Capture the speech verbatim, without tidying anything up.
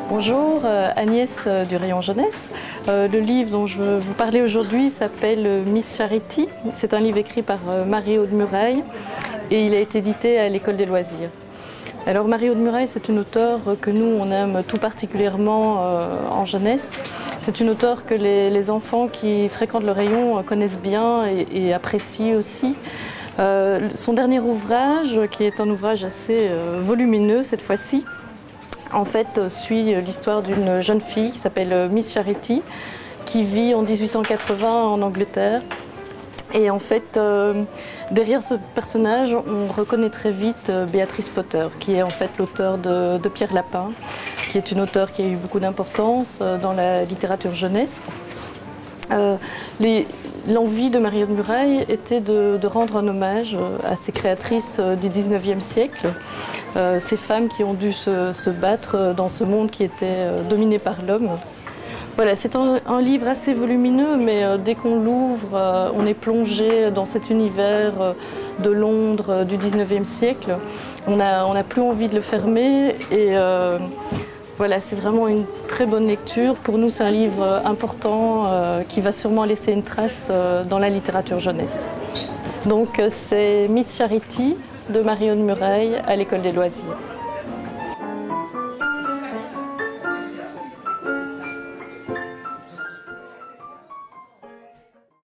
Bonjour, euh, Agnès euh, du rayon jeunesse. Euh, le livre dont je veux vous parler aujourd'hui s'appelle euh, Miss Charity. C'est un livre écrit par euh, Marie-Aude Murail et il a été édité à l'École des loisirs. Alors Marie-Aude Murail, c'est une auteure que nous on aime tout particulièrement euh, en jeunesse. C'est une auteure que les, les enfants qui fréquentent le rayon connaissent bien et, et apprécient aussi. Euh, son dernier ouvrage, qui est un ouvrage assez euh, volumineux cette fois-ci, en fait, suit l'histoire d'une jeune fille qui s'appelle Miss Charity, qui vit en dix-huit cent quatre-vingts en Angleterre. Et en fait, euh, derrière ce personnage, on reconnaît très vite Béatrice Potter, qui est en fait l'auteure de, de Pierre Lapin, qui est une auteure qui a eu beaucoup d'importance dans la littérature jeunesse. Euh, L'envie de Marie-Aude Murail était de, de rendre un hommage à ces créatrices du dix-neuvième siècle, euh, ces femmes qui ont dû se, se battre dans ce monde qui était euh, dominé par l'homme. Voilà, c'est un, un livre assez volumineux, mais euh, dès qu'on l'ouvre, euh, on est plongé dans cet univers euh, de Londres euh, du dix-neuvième siècle. On n'a on n'a plus envie de le fermer et euh, voilà, c'est vraiment une très bonne lecture. Pour nous, c'est un livre important euh, qui va sûrement laisser une trace euh, dans la littérature jeunesse. Donc, c'est Miss Charity de Marie-Aude Murail à l'École des loisirs.